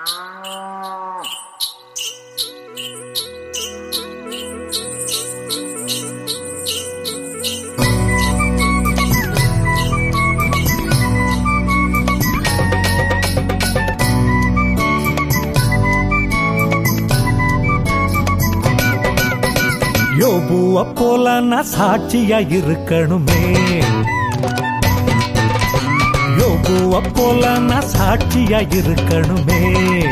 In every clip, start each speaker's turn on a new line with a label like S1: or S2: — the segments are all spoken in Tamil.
S1: யோபுவ போல நான் சாட்சியா இருக்கணுமே, யோபுவ போல நான் சாட்சியா இருக்கணுமே.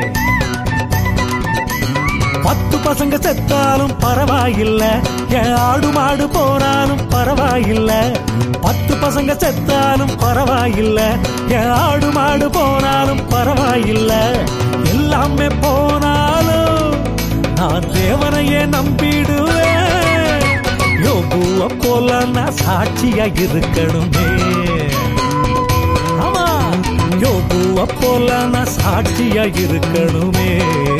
S1: 10 பசங்க செத்தாலும் பரவாயில்ல, என் ஆடு மாடு போனாலும் பரவாயில்ல. 10 பசங்க செத்தாலும் பரவாயில்ல, என் ஆடு மாடு போனாலும் பரவாயில்ல. எல்லாமே போனாலும் நான் தேவனையே நம்பிடுவேன். யோபுவ போல நான் சாட்சியா இருக்கணுமே. ஆமா, யோபுவ போல நான் சாட்சியா இருக்கணுமே.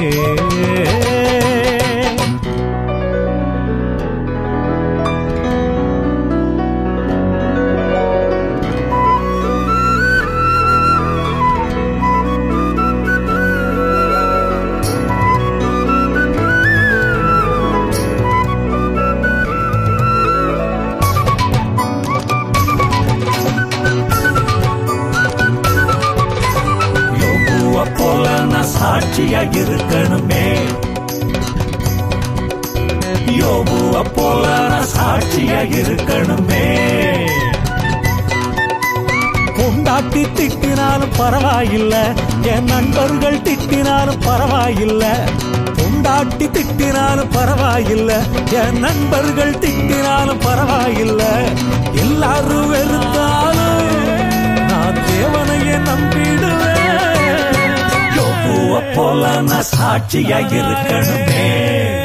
S1: சாட்சியா இருக்கணுமே, யோபுவ போல சாட்சியா இருக்கணுமே. பொண்டாட்டி திட்டினாலும் பரவாயில்ல, என் நண்பர்கள் திட்டினாலும் பரவாயில்ல. பொண்டாட்டி திட்டினாலும் பரவாயில்ல, என் நண்பர்கள் திட்டினாலும் பரவாயில்ல. எல்லாரும் வெறுத்தாலும் நான் தேவனையே நம்பிடுவேன். யோபுவ போல நான் சாட்சியா இருக்கணுமே,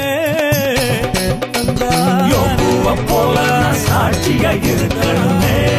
S1: யோபுவ போல நான் சாட்சியா இருக்கணுமே.